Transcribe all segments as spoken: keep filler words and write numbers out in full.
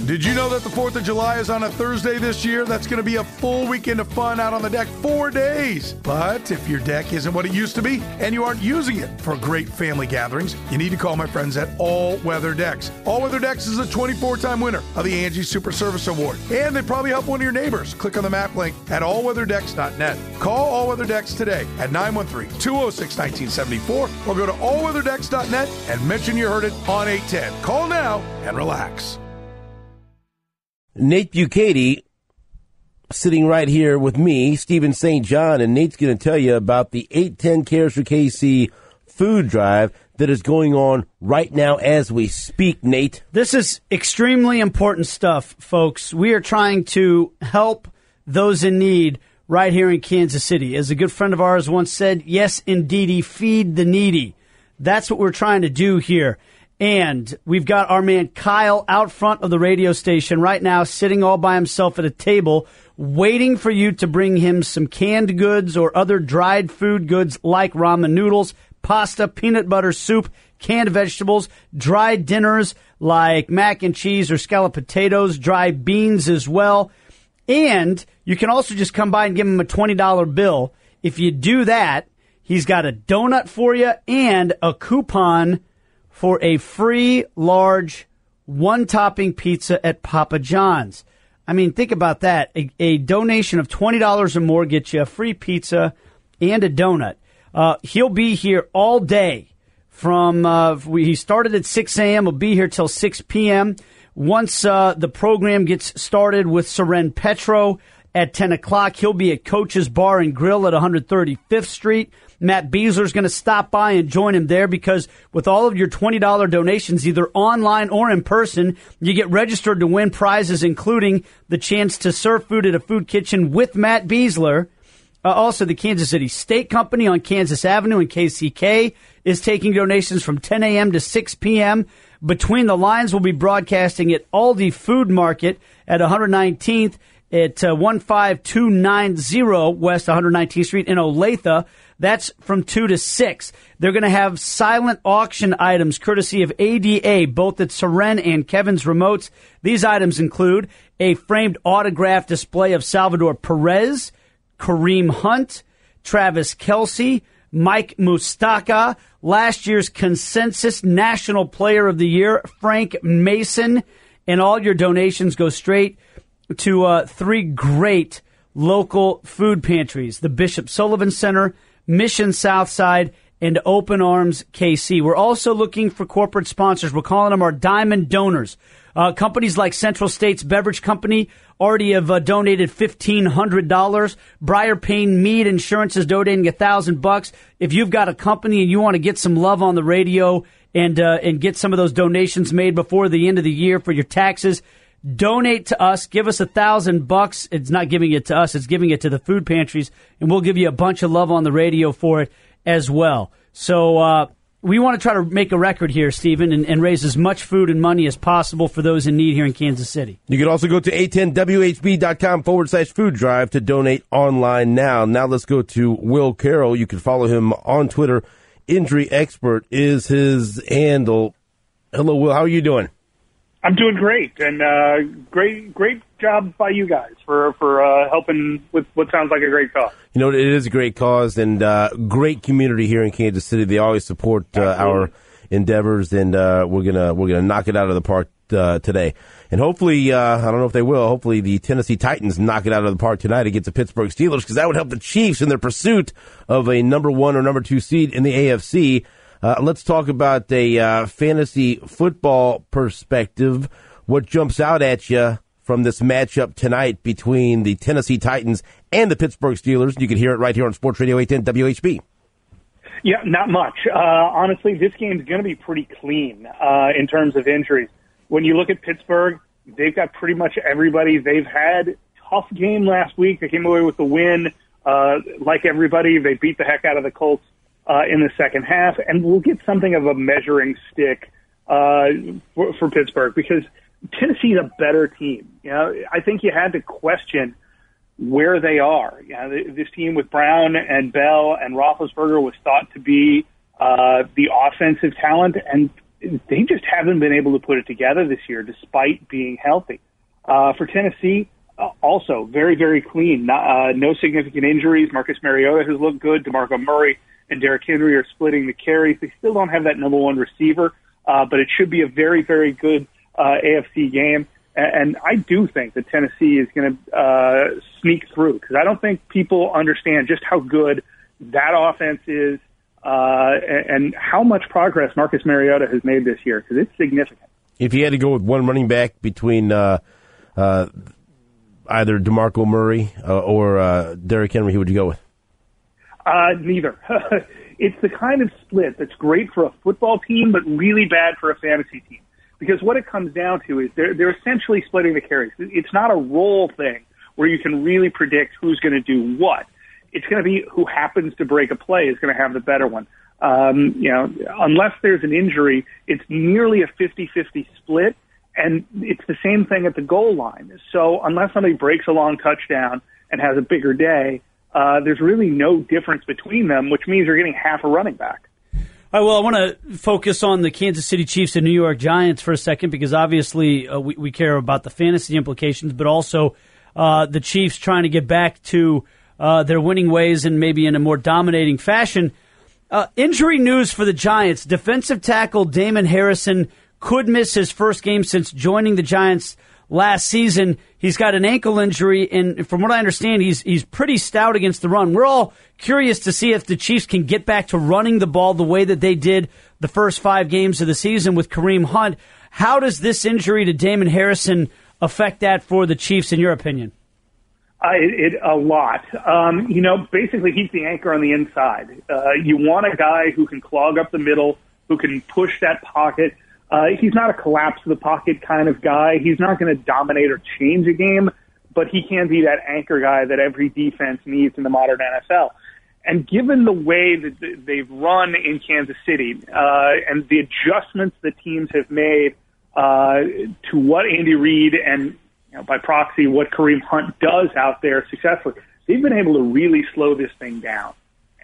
Did you know that the fourth of July is on a Thursday this year? That's going to be a full weekend of fun out on the deck, four days. But if your deck isn't what it used to be and you aren't using it for great family gatherings, you need to call my friends at All Weather Decks. All Weather Decks is a twenty-four time winner of the Angie Super Service Award. And they probably help one of your neighbors. Click on the map link at all weather decks dot net. Call All Weather Decks today at nine one three, two oh six, one nine seven four or go to all weather decks dot net and mention you heard it on eight ten. Call now and relax. Nate Bukaty sitting right here with me, Stephen Saint John, and Nate's going to tell you about the eight ten Cares for K C food drive that is going on right now as we speak, Nate. This is extremely important stuff, folks. We are trying to help those in need right here in Kansas City. As a good friend of ours once said, yes, indeedy, feed the needy. That's what we're trying to do here. And we've got our man Kyle out front of the radio station right now, sitting all by himself at a table, waiting for you to bring him some canned goods or other dried food goods like ramen noodles, pasta, peanut butter soup, canned vegetables, dried dinners like mac and cheese or scalloped potatoes, dried beans as well. And you can also just come by and give him a twenty dollar bill. If you do that, he's got a donut for you and a coupon for a free large one-topping pizza at Papa John's. I mean, think about that. A, a donation of twenty dollars or more gets you a free pizza and a donut. Uh, he'll be here all day. From uh, we, he started at six a.m. He'll be here till six p.m. Once uh, the program gets started with Soren Petro at ten o'clock, he'll be at Coach's Bar and Grill at one thirty-fifth Street. Matt Beasler's going to stop by and join him there because with all of your twenty dollar donations, either online or in person, you get registered to win prizes, including the chance to serve food at a food kitchen with Matt Beasler. Uh, also, the Kansas City Steak Company on Kansas Avenue in K C K is taking donations from ten a.m. to six p.m. Between the Lines will be broadcasting at Aldi Food Market at one nineteenth at uh, one five two nine zero West one nineteenth Street in Olathe. That's from two to six. They're going to have silent auction items courtesy of A D A, both at Soren and Kevin's Remotes. These items include a framed autograph display of Salvador Perez, Kareem Hunt, Travis Kelce, Mike Mustaka, last year's consensus National Player of the Year, Frank Mason, and all your donations go straight to uh, three great local food pantries, the Bishop Sullivan Center, Mission Southside, and Open Arms K C. We're also looking for corporate sponsors. We're calling them our diamond donors. Uh, companies like Central States Beverage Company already have uh, donated fifteen hundred dollars. Briar Payne Mead Insurance is donating a thousand bucks. If you've got a company and you want to get some love on the radio and uh, and get some of those donations made before the end of the year for your taxes, donate to us. Give us a thousand bucks. It's not giving it to us. It's giving it to the food pantries, and we'll give you a bunch of love on the radio for it as well. So uh, we want to try to make a record here, Stephen, and, and raise as much food and money as possible for those in need here in Kansas City. You can also go to eight ten W H B dot com forward slash food drive to donate online now. Now let's go to Will Carroll. You can follow him on Twitter. Injury Expert is his handle. Hello, Will. How are you doing? I'm doing great, and uh, great great job by you guys for, for uh, helping with what sounds like a great cause. You know, it is a great cause and uh, great community here in Kansas City. They always support uh, our endeavors, and uh, we're gonna we're gonna knock it out of the park uh, today. And hopefully, uh, I don't know if they will. Hopefully, the Tennessee Titans knock it out of the park tonight against the Pittsburgh Steelers, because that would help the Chiefs in their pursuit of a number one or number two seed in the A F C. Uh, let's talk about a uh, fantasy football perspective. What jumps out at you from this matchup tonight between the Tennessee Titans and the Pittsburgh Steelers? You can hear it right here on Sports Radio eight ten W H B. Yeah, not much. Uh, honestly, this game's going to be pretty clean uh, in terms of injuries. When you look at Pittsburgh, they've got pretty much everybody. They've had tough game last week. They came away with the win. Uh, like everybody, they beat the heck out of the Colts uh, in the second half, and we'll get something of a measuring stick uh, for, for Pittsburgh because Tennessee's a better team. You know, I think you had to question where they are. You know, this team with Brown and Bell and Roethlisberger was thought to be uh, the offensive talent, and they just haven't been able to put it together this year despite being healthy. Uh, for Tennessee, uh, also very, very clean. Not, uh, no significant injuries. Marcus Mariota has looked good. DeMarco Murray and Derrick Henry are splitting the carries. They still don't have that number one receiver, uh, but it should be a very, very good uh, A F C game. And, and I do think that Tennessee is going to uh, sneak through because I don't think people understand just how good that offense is uh, and, and how much progress Marcus Mariota has made this year because it's significant. If you had to go with one running back between uh, uh, either DeMarco Murray uh, or uh, Derrick Henry, who would you go with? Uh, neither. It's the kind of split that's great for a football team, but really bad for a fantasy team. Because what it comes down to is they're, they're essentially splitting the carries. It's not a role thing where you can really predict who's going to do what. It's going to be who happens to break a play is going to have the better one. Um, you know, unless there's an injury, it's nearly a fifty-fifty split, and it's the same thing at the goal line. So unless somebody breaks a long touchdown and has a bigger day, Uh, there's really no difference between them, which means you're getting half a running back. All right, well, I want to focus on the Kansas City Chiefs and New York Giants for a second because obviously uh, we, we care about the fantasy implications, but also uh, the Chiefs trying to get back to uh, their winning ways and maybe in a more dominating fashion. Uh, injury news for the Giants. Defensive tackle Damon Harrison could miss his first game since joining the Giants last season. He's got an ankle injury, and from what I understand, he's he's pretty stout against the run. We're all curious to see if the Chiefs can get back to running the ball the way that they did the first five games of the season with Kareem Hunt. How does this injury to Damon Harrison affect that for the Chiefs, in your opinion? Uh, it, it a lot. Um, you know, basically he's the anchor on the inside. Uh, you want a guy who can clog up the middle, who can push that pocket. Uh, he's not a collapse of the pocket kind of guy. He's not going to dominate or change a game, but he can be that anchor guy that every defense needs in the modern N F L. And given the way that they've run in Kansas City uh, and the adjustments that teams have made uh, to what Andy Reid and, you know, by proxy what Kareem Hunt does out there successfully, they've been able to really slow this thing down.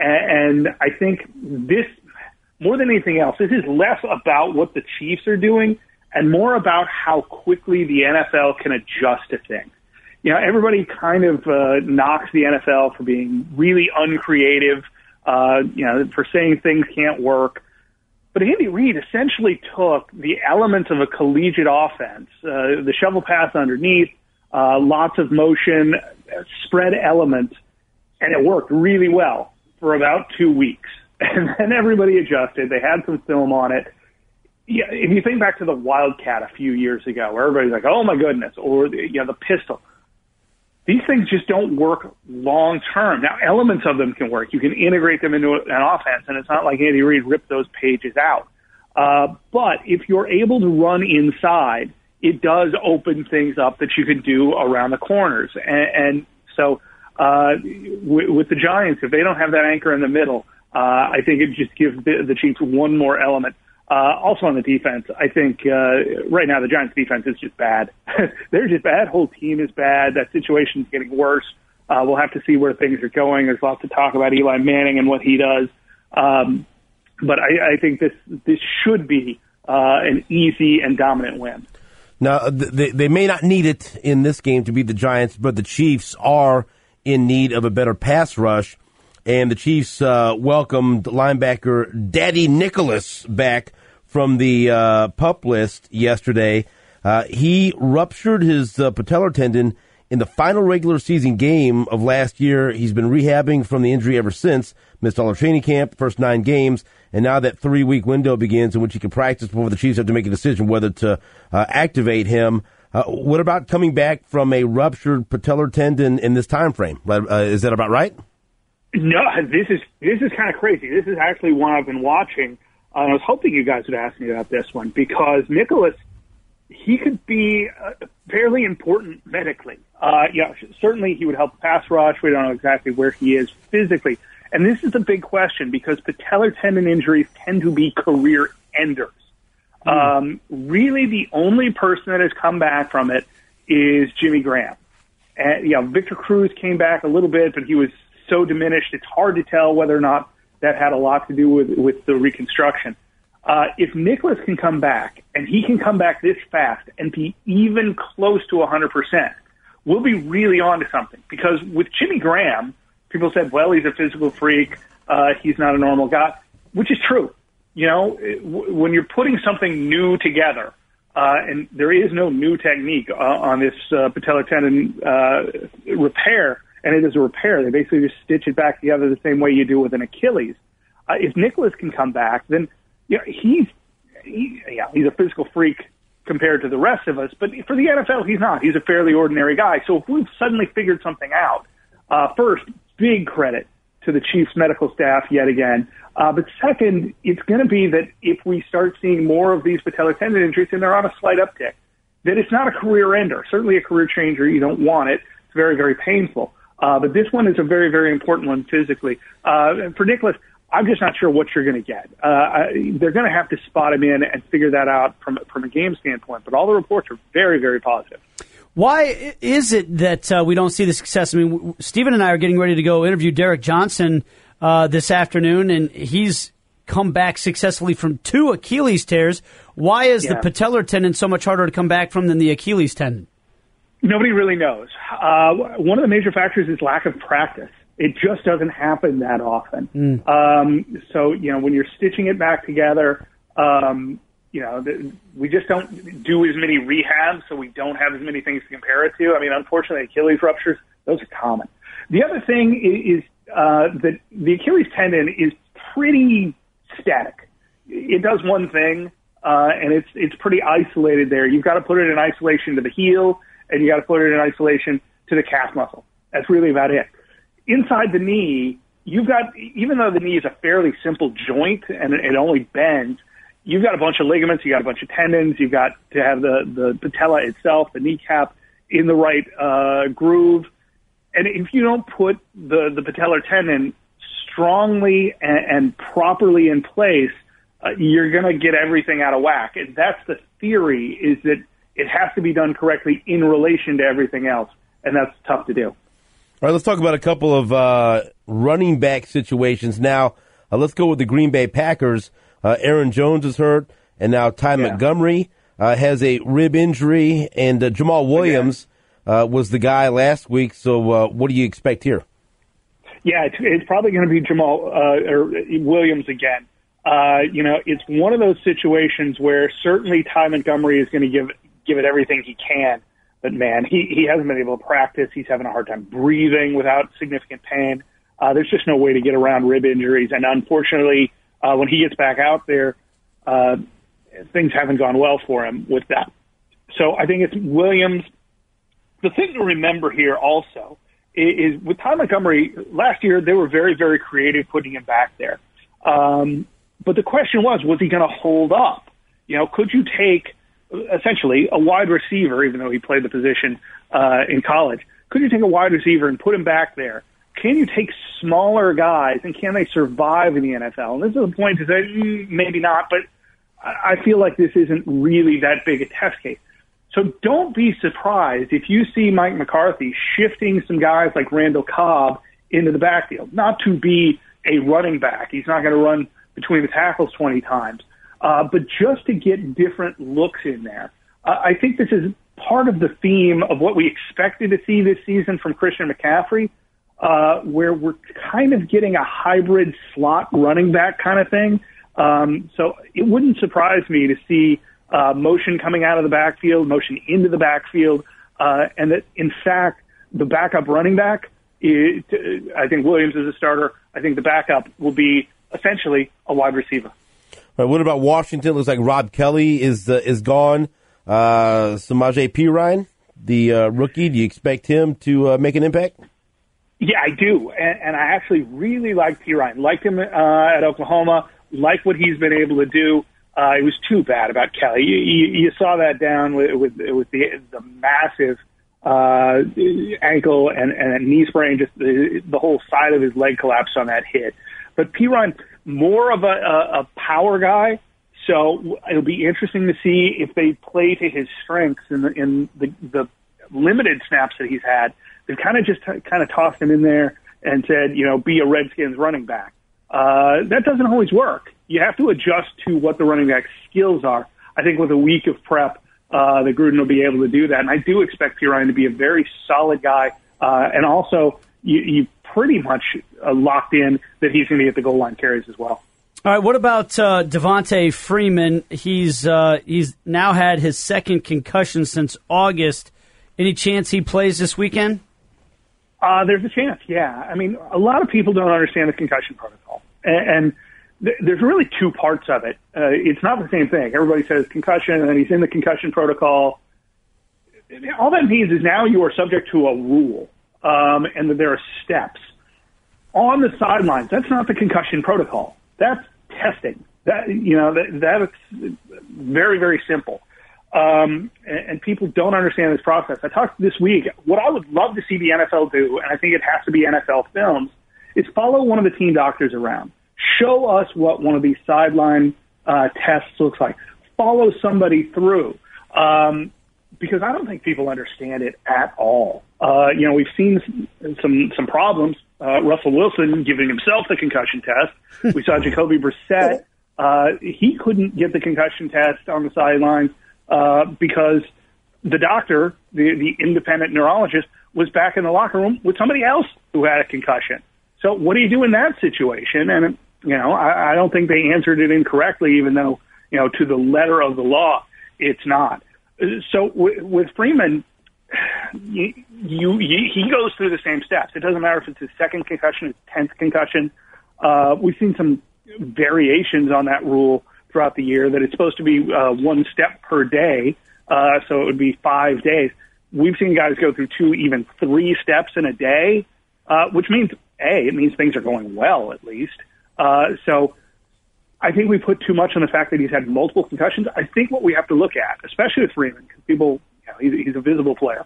And I think this, more than anything else, this is less about what the Chiefs are doing and more about how quickly the N F L can adjust to things. You know, everybody kind of uh, knocks the N F L for being really uncreative, uh, you know, for saying things can't work. But Andy Reid essentially took the elements of a collegiate offense, uh, the shovel pass underneath, uh, lots of motion, spread elements, and it worked really well for about two weeks. And then everybody adjusted. They had some film on it. Yeah, if you think back to the Wildcat a few years ago, where everybody's like, "Oh my goodness," or the, you know, the pistol. These things just don't work long term. Now, elements of them can work. You can integrate them into an offense, and it's not like Andy Reid ripped those pages out. Uh, but if you're able to run inside, it does open things up that you can do around the corners. And, and so, uh, w- with the Giants, if they don't have that anchor in the middle, Uh, I think it just gives the, the Chiefs one more element. Uh, also on the defense, I think uh, right now the Giants' defense is just bad. They're just bad. Whole team is bad. That situation's getting worse. Uh, we'll have to see where things are going. There's lots to talk about Eli Manning and what he does. Um, but I, I think this this should be uh, an easy and dominant win. Now, they, they may not need it in this game to beat the Giants, but the Chiefs are in need of a better pass rush. And the Chiefs uh, welcomed linebacker Daddy Nicholas back from the uh, PUP list yesterday. Uh, he ruptured his uh, patellar tendon in the final regular season game of last year. He's been rehabbing from the injury ever since, missed all of training camp, first nine games, and now that three-week window begins in which he can practice before the Chiefs have to make a decision whether to uh, activate him. Uh, what about coming back from a ruptured patellar tendon in this time frame? Uh, is that about right? No, this is this is kind of crazy. This is actually one I've been watching. Uh, I was hoping you guys would ask me about this one because Nicholas, he could be uh, fairly important medically. Uh, yeah, certainly he would help the pass rush. We don't know exactly where he is physically. And this is a big question because patellar tendon injuries tend to be career enders. Mm. Um, really, the only person that has come back from it is Jimmy Graham. And, you know, Victor Cruz came back a little bit, but he was so diminished, it's hard to tell whether or not that had a lot to do with, with the reconstruction. Uh, if Nicholas can come back, and he can come back this fast and be even close to one hundred percent, we'll be really on to something. Because with Jimmy Graham, people said, well, he's a physical freak, uh, he's not a normal guy, which is true. You know, when you're putting something new together, uh, and there is no new technique uh, on this uh, patellar tendon uh, repair, and it is a repair. They basically just stitch it back together the same way you do with an Achilles. Uh, if Nicholas can come back, then you know, he's he, yeah, he's a physical freak compared to the rest of us. But for the N F L, he's not. He's a fairly ordinary guy. So if we've suddenly figured something out, uh, first, big credit to the Chiefs medical staff yet again. Uh, but second, it's going to be that if we start seeing more of these patellar tendon injuries, and they're on a slight uptick, that it's not a career ender. Certainly a career changer. You don't want it. It's very, very painful. Uh, but this one is a very, very important one physically. Uh, and for Nicholas, I'm just not sure what you're going to get. Uh, I, they're going to have to spot him in and figure that out from from a game standpoint. But all the reports are very, very positive. Why is it that uh, we don't see the success? I mean, Stephen and I are getting ready to go interview Derek Johnson uh, this afternoon, and he's come back successfully from two Achilles tears. Why is yeah. the patellar tendon so much harder to come back from than the Achilles tendon? Nobody really knows. Uh, one of the major factors is lack of practice. It just doesn't happen that often. Mm. Um, so, you know, when you're stitching it back together, um, you know, the, we just don't do as many rehabs, so we don't have as many things to compare it to. I mean, unfortunately, Achilles ruptures, those are common. The other thing is, is uh, that the Achilles tendon is pretty static. It does one thing, uh, and it's it's pretty isolated there. You've got to put it in isolation to the heel, and you got to put it in isolation to the calf muscle. That's really about it. Inside the knee, you've got, even though the knee is a fairly simple joint and it only bends, you've got a bunch of ligaments, you got a bunch of tendons, you've got to have the, the patella itself, the kneecap, in the right uh, groove. And if you don't put the, the patellar tendon strongly and, and properly in place, uh, you're going to get everything out of whack. And that's the theory, is that it has to be done correctly in relation to everything else, and that's tough to do. All right, let's talk about a couple of uh, running back situations now. Uh, let's go with the Green Bay Packers. Uh, Aaron Jones is hurt, and now Ty yeah. Montgomery uh, has a rib injury, and uh, Jamal Williams uh, was the guy last week. So uh, what do you expect here? Yeah, it's, it's probably going to be Jamal uh, or Williams again. Uh, you know, it's one of those situations where certainly Ty Montgomery is going to give give it everything he can. But, man, he, he hasn't been able to practice. He's having a hard time breathing without significant pain. Uh, there's just no way to get around rib injuries. And, unfortunately, uh, when he gets back out there, uh, things haven't gone well for him with that. So I think it's Williams. The thing to remember here also is, is with Ty Montgomery, last year they were very, very creative putting him back there. Um, but the question was, was he going to hold up? You know, could you take essentially a wide receiver, even though he played the position uh, in college, could you take a wide receiver and put him back there? Can you take smaller guys, and can they survive in the N F L? And this is the point to say, mm, maybe not, but I feel like this isn't really that big a test case. So don't be surprised if you see Mike McCarthy shifting some guys like Randall Cobb into the backfield, not to be a running back. He's not going to run between the tackles twenty times. Uh, but just to get different looks in there. Uh, I think this is part of the theme of what we expected to see this season from Christian McCaffrey, uh, where we're kind of getting a hybrid slot running back kind of thing. Um, so it wouldn't surprise me to see uh, motion coming out of the backfield, motion into the backfield, uh, and that, in fact, the backup running back, is, I think Williams is a starter. I think the backup will be essentially a wide receiver. All right, what about Washington? Looks like Rob Kelly is uh, is gone. Uh, Samaje Perine, the uh, rookie, do you expect him to uh, make an impact? Yeah, I do, and, and I actually really like Perine. Liked him uh, at Oklahoma. Like what he's been able to do. Uh, it was too bad about Kelly. You, you, you saw that down with with, with the the massive uh, ankle and, and knee sprain. Just the, the whole side of his leg collapsed on that hit. But Perine, more of a, a, a power guy, so it'll be interesting to see if they play to his strengths in the, in the, the limited snaps that he's had. They've kind of just t- kind of tossed him in there and said, you know, be a Redskins running back. Uh, that doesn't always work. you have to adjust to what the running back skills are. I think with a week of prep, uh, that Gruden will be able to do that. And I do expect Perine to be a very solid guy. Uh, and also, you, you pretty much uh, locked in that he's going to get the goal line carries as well. All right, what about uh, Devontae Freeman? He's uh, he's now had his second concussion since August. Any chance he plays this weekend? Uh, there's a chance, yeah. I mean, a lot of people don't understand the concussion protocol. And, and th- there's really two parts of it. Uh, it's not the same thing. Everybody says concussion, and he's in the concussion protocol. All that means is now you are subject to a rule, um, and that there are steps. On the sidelines, that's not the concussion protocol. That's testing. That, you know, that, that's very, very simple. Um, and, and people don't understand this process. I talked this week, what I would love to see the N F L do, and I think it has to be N F L films, is follow one of the team doctors around. Show us what one of these sideline uh, tests looks like. Follow somebody through. Um, because I don't think people understand it at all. Uh, you know, we've seen some some problems. Uh, Russell Wilson giving himself the concussion test. We saw Jacoby Brissett. Uh, he couldn't get the concussion test on the sidelines uh, because the doctor, the, the independent neurologist, was back in the locker room with somebody else who had a concussion. So what do you do in that situation? And, you know, I, I don't think they answered it incorrectly, even though, you know, to the letter of the law, it's not. So w- with Freeman, you, you, you, he goes through the same steps. It doesn't matter if it's his second concussion, his tenth concussion. Uh, we've seen some variations on that rule throughout the year, that it's supposed to be uh, one step per day, uh, so it would be five days. We've seen guys go through two, even three steps in a day, uh, which means, A, it means things are going well, at least. Uh, so I think we put too much on the fact that he's had multiple concussions. I think what we have to look at, especially with Freeman, because people, you know, he's, he's a visible player.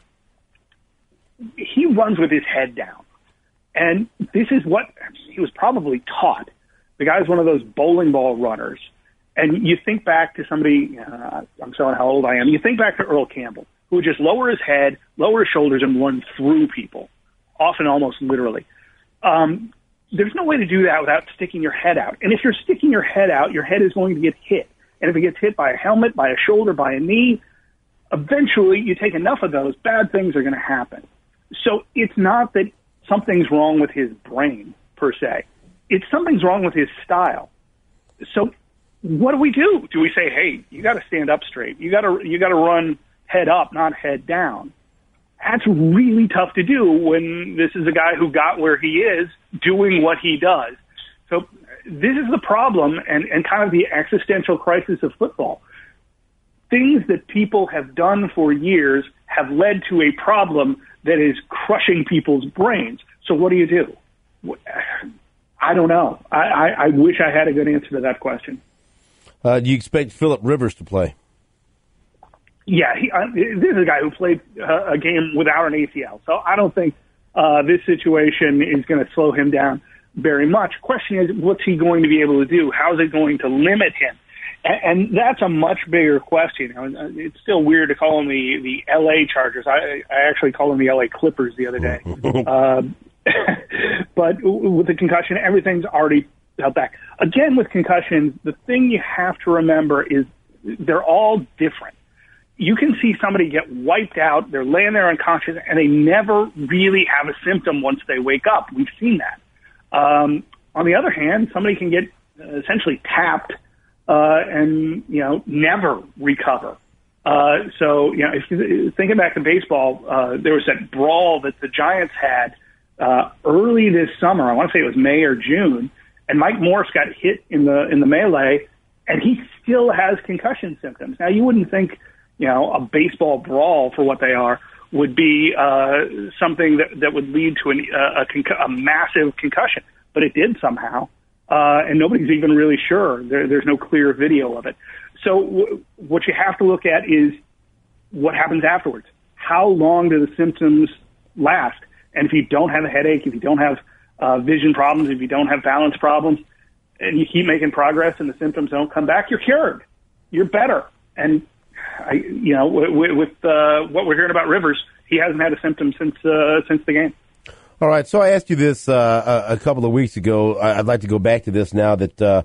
He runs with his head down. And this is what he was probably taught. The guy's one of those bowling ball runners. And you think back to somebody, uh, I'm showing how old I am, you think back to Earl Campbell, who would just lower his head, lower his shoulders, and run through people, often almost literally. Um, there's no way to do that without sticking your head out. And if you're sticking your head out, your head is going to get hit. And if it gets hit by a helmet, by a shoulder, by a knee, eventually you take enough of those, bad things are going to happen. So it's not that something's wrong with his brain, per se. It's something's wrong with his style. So what do we do? Do we say, hey, you got to stand up straight. You got to you got to run head up, not head down. That's really tough to do when this is a guy who got where he is doing what he does. So this is the problem and, and kind of the existential crisis of football. Things that people have done for years have led to a problem that is crushing people's brains. So what do you do? I don't know. I, I, I wish I had a good answer to that question. Uh, do you expect Phillip Rivers to play? Yeah, he, uh, this is a guy who played uh, a game without an A C L, so I don't think uh, this situation is going to slow him down very much. Question is, what's he going to be able to do? How's it going to limit him? And, and that's a much bigger question. I mean, it's still weird to call them the, the L A Chargers. I, I actually called them the L A Clippers the other day. uh, but with the concussion, everything's already held back. Again, with concussions, the thing you have to remember is they're all different. You can see somebody get wiped out, they're laying there unconscious, and they never really have a symptom once they wake up. We've seen that. Um, on the other hand, somebody can get uh, essentially tapped uh, and, you know, never recover. Uh, so, you know, if you, thinking back to baseball, uh, there was that brawl that the Giants had uh, early this summer. I want to say it was May or June, and Mike Morse got hit in the in the melee, and he still has concussion symptoms. Now, you wouldn't think, you know, a baseball brawl, for what they are, would be uh, something that, that would lead to an, uh, a, conc- a massive concussion. But it did somehow, uh, and nobody's even really sure. There, there's no clear video of it. So w- what you have to look at is what happens afterwards. How long do the symptoms last? And if you don't have a headache, if you don't have uh, vision problems, if you don't have balance problems, and you keep making progress and the symptoms don't come back, you're cured. You're better. And I, you know, with, with uh, what we're hearing about Rivers, he hasn't had a symptom since uh, since the game. All right, so I asked you this uh, a, a couple of weeks ago. I'd like to go back to this now that uh,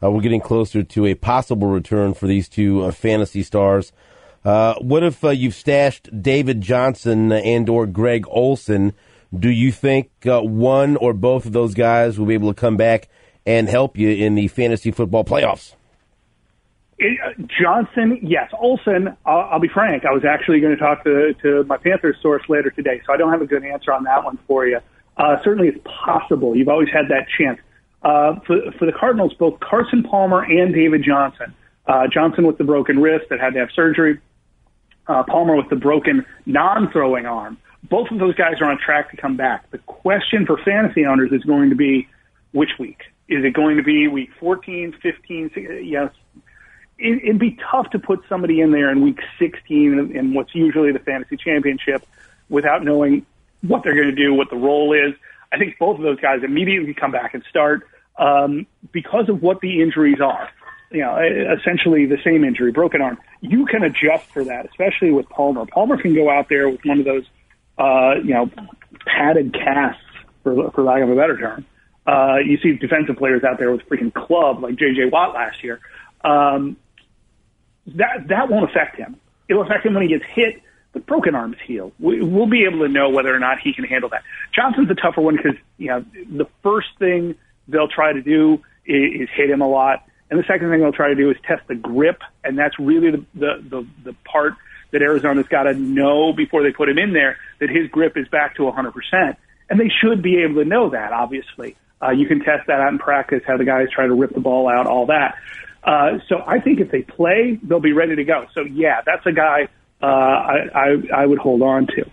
Uh, we're getting closer to a possible return for these two uh, fantasy stars. Uh, what if uh, you've stashed David Johnson and or Greg Olsen? Do you think uh, one or both of those guys will be able to come back and help you in the fantasy football playoffs? It, uh, Johnson, yes. Olsen, I'll, I'll be frank, I was actually going to talk to, to my Panthers source later today, so I don't have a good answer on that one for you. Uh, certainly it's possible. You've always had that chance. Uh, for, for the Cardinals, both Carson Palmer and David Johnson, uh, Johnson with the broken wrist that had to have surgery, uh, Palmer with the broken non-throwing arm. Both of those guys are on track to come back. The question for fantasy owners is going to be which week? Is it going to be week fourteen, fifteen? Yes. It, it'd be tough to put somebody in there in week sixteen in what's usually the fantasy championship without knowing what they're going to do, what the role is. I think both of those guys immediately come back and start um, because of what the injuries are. You know, essentially the same injury, broken arm. You can adjust for that, especially with Palmer. Palmer can go out there with one of those, uh, you know, padded casts, for, for lack of a better term. Uh, you see defensive players out there with freaking club like J J Watt last year. Um, that that won't affect him. It'll affect him when he gets hit. The broken arm is healed. We, we'll be able to know whether or not he can handle that. Johnson's a tougher one because, you know, the first thing they'll try to do is, is hit him a lot. And the second thing they'll try to do is test the grip. And that's really the, the, the, the part that Arizona's got to know before they put him in there, that his grip is back to one hundred percent. And they should be able to know that, obviously. Uh, you can test that out in practice, how the guys try to rip the ball out, all that. Uh, so I think if they play, they'll be ready to go. So, yeah, that's a guy Uh, I, I, I would hold on to.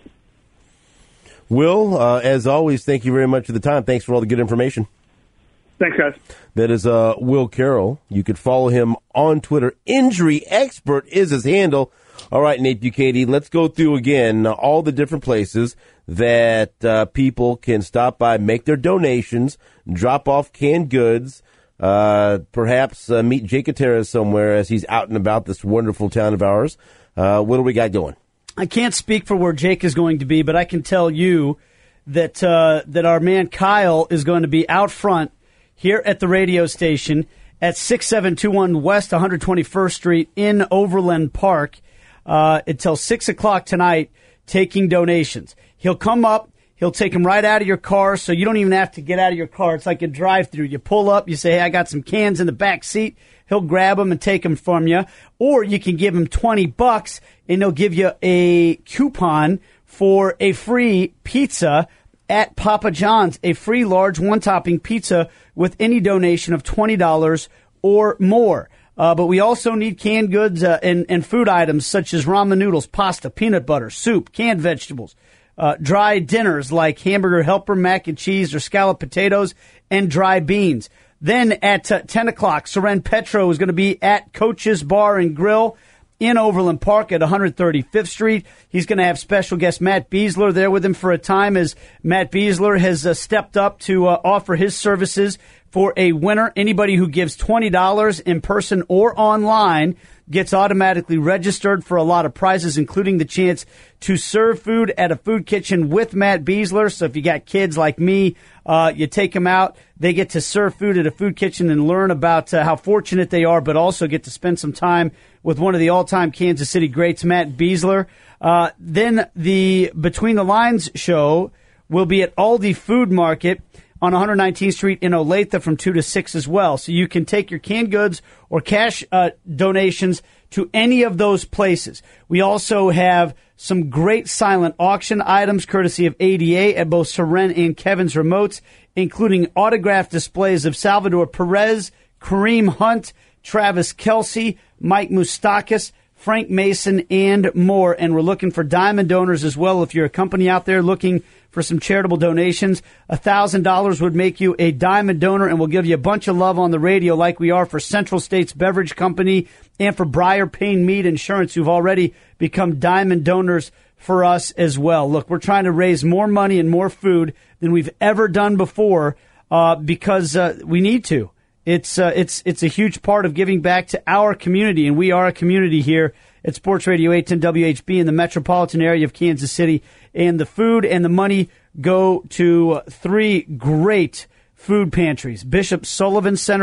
Will, uh, as always, thank you very much for the time. Thanks for all the good information. Thanks, guys. That is uh, Will Carroll. You could follow him on Twitter. Injury Expert is his handle. All right, Nate Bukaty, let's go through again all the different places that uh, people can stop by, make their donations, drop off canned goods, uh, perhaps uh, meet Jake Gutierrez somewhere as he's out and about this wonderful town of ours. Uh, what do we got going? I can't speak for where Jake is going to be, but I can tell you that uh, that our man Kyle is going to be out front here at the radio station at six seven two one West one hundred twenty-first Street in Overland Park uh, until six o'clock tonight, taking donations. He'll come up. He'll take them right out of your car, so you don't even have to get out of your car. It's like a drive-through. You pull up, you say, hey, I got some cans in the back seat. He'll grab them and take them from you. Or you can give him twenty bucks, and he'll give you a coupon for a free pizza at Papa John's, a free large one-topping pizza with any donation of twenty dollars or more. Uh, but we also need canned goods uh, and, and food items such as ramen noodles, pasta, peanut butter, soup, canned vegetables, Uh, dry dinners like hamburger helper, mac and cheese, or scalloped potatoes, and dry beans. Then at uh, ten o'clock, Soren Petro is going to be at Coach's Bar and Grill in Overland Park at one hundred thirty-fifth Street. He's going to have special guest Matt Beasler there with him for a time, as Matt Beasler has uh, stepped up to uh, offer his services for a winner. Anybody who gives twenty dollars in person or online gets automatically registered for a lot of prizes, including the chance to serve food at a food kitchen with Matt Beasler. So if you got kids like me, uh, you take them out. They get to serve food at a food kitchen and learn about uh, how fortunate they are, but also get to spend some time with one of the all-time Kansas City greats, Matt Beasler. Uh, then the Between the Lines show will be at Aldi Food Market on one hundred nineteenth Street in Olathe from two to six as well. So you can take your canned goods or cash uh, donations to any of those places. We also have some great silent auction items courtesy of A D A at both Soren and Kevin's Remotes, including autographed displays of Salvador Perez, Kareem Hunt, Travis Kelce, Mike Moustakas, Frank Mason, and more. And we're looking for diamond donors as well. If you're a company out there looking for some charitable donations, one thousand dollars would make you a diamond donor, and we'll give you a bunch of love on the radio like we are for Central States Beverage Company and for Briar Payne Mead Insurance, who've already become diamond donors for us as well. Look, we're trying to raise more money and more food than we've ever done before uh, because uh, we need to. It's uh, it's it's a huge part of giving back to our community, and we are a community here at Sports Radio eight ten W H B in the metropolitan area of Kansas City. And the food and the money go to three great food pantries: Bishop Sullivan Center,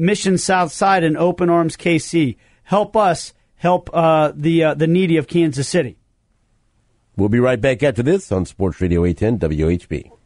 Mission Southside, and Open Arms K C. Help us help uh, the uh, the needy of Kansas City. We'll be right back after this on Sports Radio eight ten W H B.